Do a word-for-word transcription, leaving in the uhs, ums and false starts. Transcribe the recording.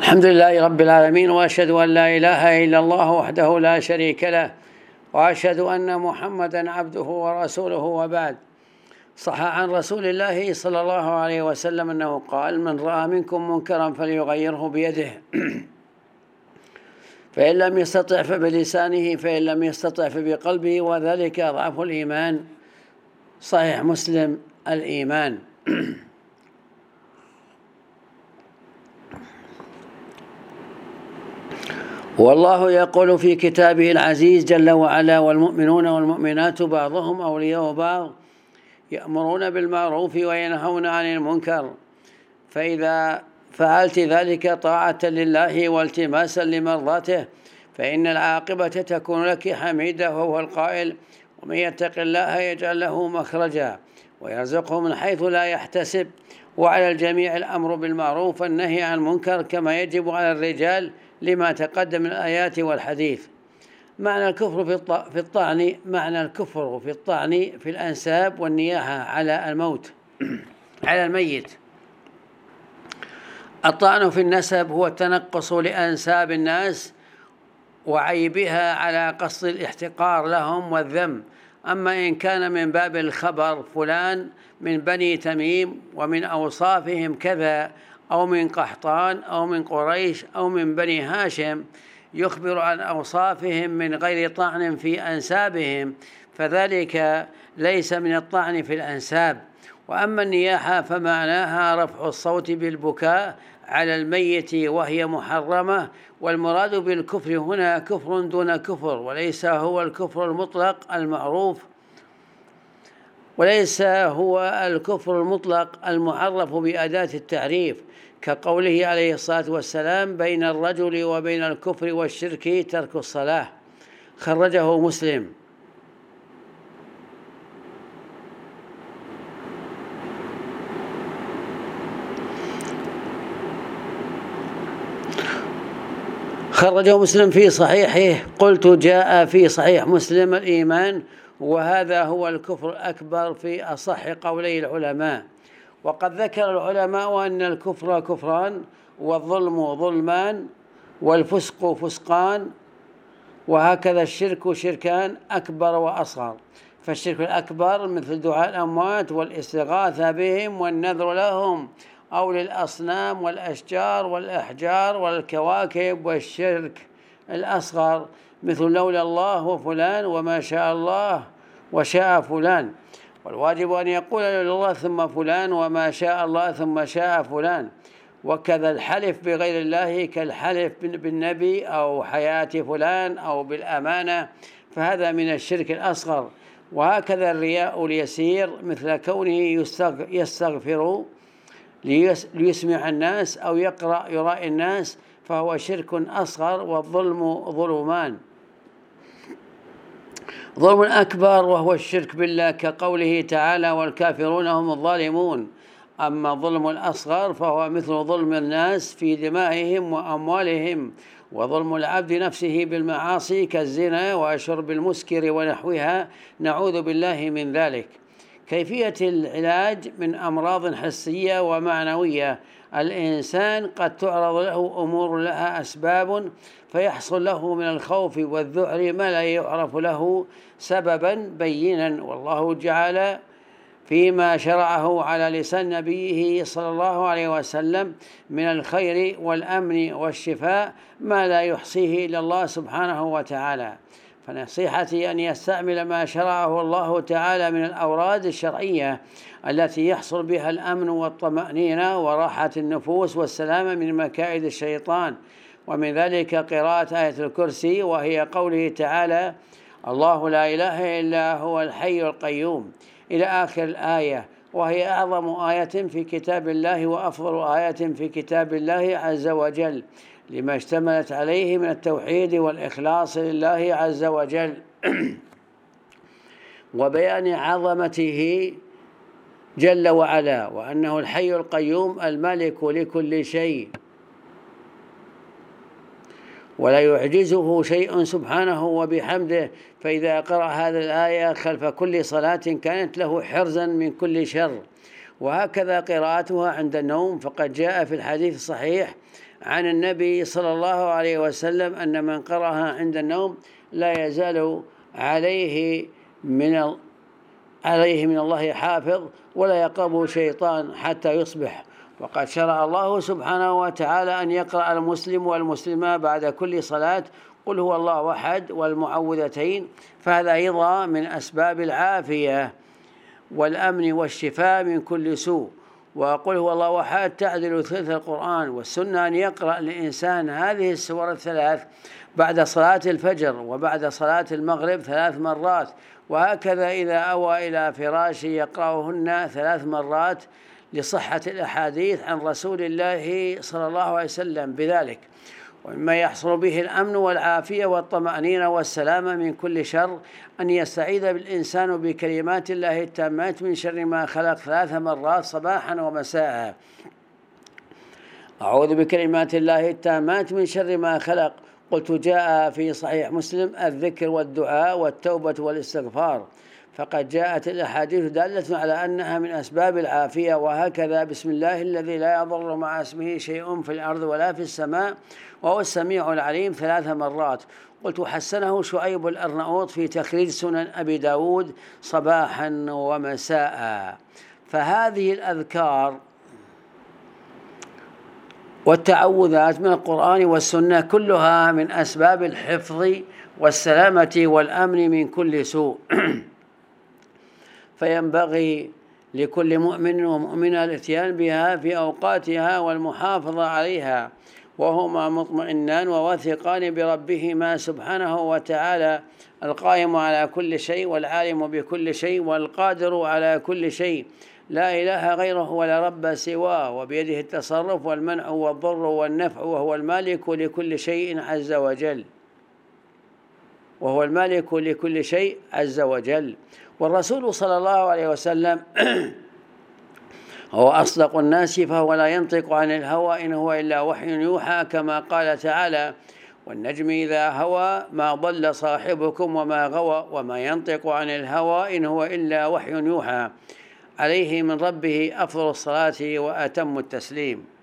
الحمد لله رب العالمين، وأشهد أن لا إله إلا الله وحده لا شريك له، وأشهد أن محمدا عبده ورسوله، وبعد. صح عن رسول الله صلى الله عليه وسلم أنه قال: من رأى منكم منكرا فليغيره بيده فإن لم يستطع فبلسانه فإن لم يستطع فبقلبه، وذلك أضعف الإيمان. صحيح مسلم. الإيمان. والله يقول في كتابه العزيز جل وعلا: والمؤمنون والمؤمنات بعضهم أولياء بعض يأمرون بالمعروف وينهون عن المنكر، فإذا فعلت ذلك طاعة لله والتماسا لمرضاته فإن العاقبة تكون لك حميدة، وهو القائل: ومن يتق الله يجعل له مخرجا ويرزقه من حيث لا يحتسب. وعلى الجميع الأمر بالمعروف والنهي عن المنكر كما يجب على الرجال لما تقدم من الآيات والحديث. معنى الكفر في الطعن معنى الكفر في الطعن في الأنساب والنياحة على الموت على الميت. الطعن في النسب هو التنقص لأنساب الناس وعيبها على قصد الاحتقار لهم والذم. أما إن كان من باب الخبر: فلان من بني تميم ومن أوصافهم كذا، أو من قحطان أو من قريش أو من بني هاشم، يخبر عن أوصافهم من غير طعن في أنسابهم، فذلك ليس من الطعن في الأنساب. وأما النياحة فمعناها رفع الصوت بالبكاء على الميت، وهي محرمة. والمراد بالكفر هنا كفر دون كفر، وليس هو الكفر المطلق المعروف وليس هو الكفر المطلق المعرف بأداة التعريف، كقوله عليه الصلاة والسلام: بين الرجل وبين الكفر والشرك ترك الصلاة. خرجه مسلم. خرجه مسلم في صحيحه. قلت: جاء في صحيح مسلم الإيمان، وهذا هو الكفر الأكبر في أصح قولي العلماء. وقد ذكر العلماء أن الكفر كفران، والظلم ظلمان، والفسق فسقان، وهكذا الشرك شركان أكبر وأصغر. فالشرك الأكبر مثل دعاء الأموات والاستغاثة بهم والنذر لهم أو للأصنام والأشجار والأحجار والكواكب. والشرك الأصغر مثل لولا الله وفلان وما شاء الله وشاء فلان. والواجب أن يقول لولا الله ثم فلان وما شاء الله ثم شاء فلان. وكذا الحلف بغير الله كالحلف بالنبي أو حياة فلان أو بالأمانة، فهذا من الشرك الأصغر. وهكذا الرياء اليسير مثل كونه يستغفر ليسمع الناس أو يقرأ يرائي الناس، فهو شرك أصغر. والظلم ظلمان: ظلم أكبر وهو الشرك بالله، كقوله تعالى: والكافرون هم الظالمون. أما الظلم الأصغر فهو مثل ظلم الناس في دمائهم وأموالهم، وظلم العبد نفسه بالمعاصي كالزنا وشرب المسكر ونحوها، نعوذ بالله من ذلك. كيفية العلاج من أمراض حسية ومعنوية: الإنسان قد تعرض له أمور لها أسباب، فيحصل له من الخوف والذعر ما لا يعرف له سببا بينا، والله جعل فيما شرعه على لسان نبيه صلى الله عليه وسلم من الخير والأمن والشفاء ما لا يحصيه إلا الله سبحانه وتعالى. فنصيحتي أن يستعمل ما شرعه الله تعالى من الأوراد الشرعية التي يحصل بها الأمن والطمأنينة وراحة النفوس والسلامة من مكائد الشيطان. ومن ذلك قراءة آية الكرسي، وهي قوله تعالى: الله لا إله إلا هو الحي القيوم، إلى آخر الآية، وهي أعظم آية في كتاب الله وأفضل آية في كتاب الله عز وجل، لما اشتملت عليه من التوحيد والإخلاص لله عز وجل وبيان عظمته جل وعلا، وأنه الحي القيوم المالك لكل شيء ولا يعجزه شيء سبحانه وبحمده. فإذا قرأ هذه الآية خلف كل صلاة كانت له حرزا من كل شر. وهكذا قراءتها عند النوم، فقد جاء في الحديث الصحيح عن النبي صلى الله عليه وسلم أن من قرأها عند النوم لا يزال عليه من عليه من الله حافظ ولا يقربه شيطان حتى يصبح. وقد شرع الله سبحانه وتعالى أن يقرأ المسلم والمسلمة بعد كل صلاة قل هو الله أحد والمعوذتين، فهذا أيضا من أسباب العافية والأمن والشفاء من كل سوء. وقل هو الله أحد تعدل ثلث القرآن، والسنة أن يقرأ الإنسان هذه السور الثلاث بعد صلاة الفجر وبعد صلاة المغرب ثلاث مرات، وهكذا إذا أوى إلى فراشه يقرأهن ثلاث مرات لصحة الأحاديث عن رسول الله صلى الله عليه وسلم بذلك. ومما يحصل به الأمن والعافية والطمأنينة والسلامة من كل شر أن يستعيذ بالإنسان بكلمات الله التامات من شر ما خلق ثلاث مرات صباحا ومساء. أعوذ بكلمات الله التامات من شر ما خلق. قلت جاء في صحيح مسلم الذكر والدعاء والتوبة والاستغفار، فقد جاءت الأحاديث دالة على أنها من أسباب العافية. وهكذا بسم الله الذي لا يضر مع اسمه شيء في الأرض ولا في السماء وهو السميع العليم ثلاث مرات. قلت حسنه شعيب الأرناؤوط في تخريج سنن أبي داود صباحا ومساء. فهذه الأذكار والتعوذات من القرآن والسنة كلها من أسباب الحفظ والسلامة والأمن من كل سوء. فينبغي لكل مؤمن ومؤمنة الاتيان بها في أوقاتها والمحافظة عليها وهما مطمئنان وواثقان بربهما سبحانه وتعالى، القائم على كل شيء والعالم بكل شيء والقادر على كل شيء، لا إله غيره ولا رب سواه، وبيده التصرف والمنع والضر والنفع، وهو المالك لكل شيء عز وجل وهو المالك لكل شيء عز وجل. والرسول صلى الله عليه وسلم هو أصدق الناس، فهو لا ينطق عن الهوى إن هو إلا وحي يوحى، كما قال تعالى والنجم إذا هوى ما ضل صاحبكم وما غوى وما ينطق عن الهوى إن هو إلا وحي يوحى، عليه من ربه أفضل الصلاة وأتم التسليم.